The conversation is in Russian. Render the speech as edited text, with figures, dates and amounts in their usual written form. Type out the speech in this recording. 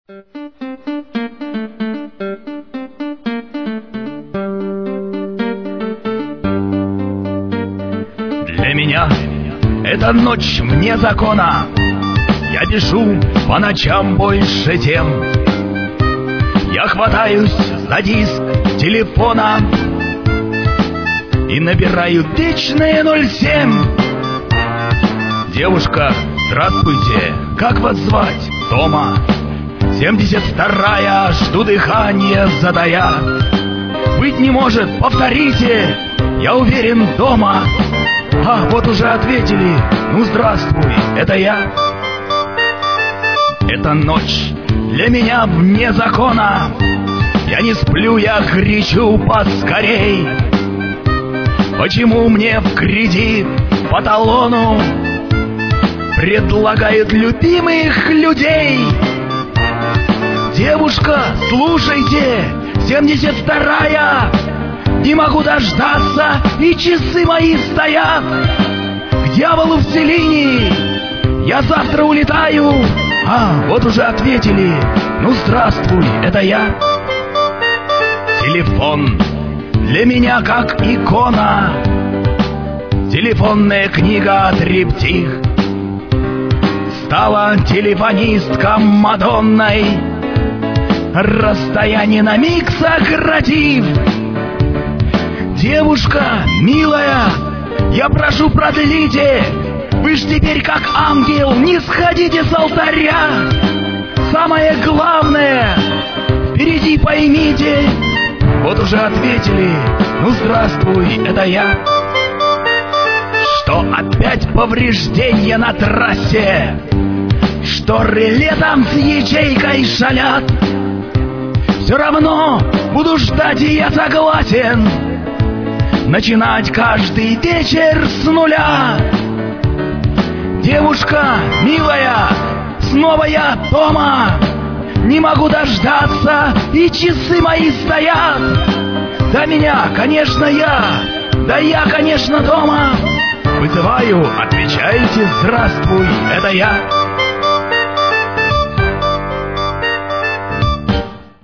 Для меня эта ночь вне закона. Я пишу по ночам больше тем. Я хватаюсь за диск телефона и набираю вечные 07. Девушка, здравствуйте, как вас звать? Тома. 72-я, жду дыхания затая. Быть не может, повторите, я уверен, дома. А, вот уже ответили, ну здравствуй, это я. Эта ночь для меня вне закона. Я не сплю, я кричу поскорей. Почему мне в кредит по талону предлагают любимых людей? Девушка, слушайте, 72-я, не могу дождаться, и часы мои стоят. К дьяволу в Целине, я завтра улетаю. А, вот уже ответили, ну здравствуй, это я. Телефон для меня как икона. Телефонная книга триптих. Стала телефонистка Мадонной. Расстояние на миг сократив. Девушка, милая, я прошу, продлите. Вы ж теперь как ангел, не сходите с алтаря. Самое главное, впереди поймите. Вот уже ответили, ну здравствуй, это я. Что опять повреждения на трассе, что реле там с ячейкой шалят. Все равно буду ждать, и я согласен начинать каждый вечер с нуля. Девушка, милая, снова я дома. Не могу дождаться, и часы мои стоят. Да меня, конечно, я. Да я, конечно, дома. Вызываю, отвечаете, здравствуй, это я.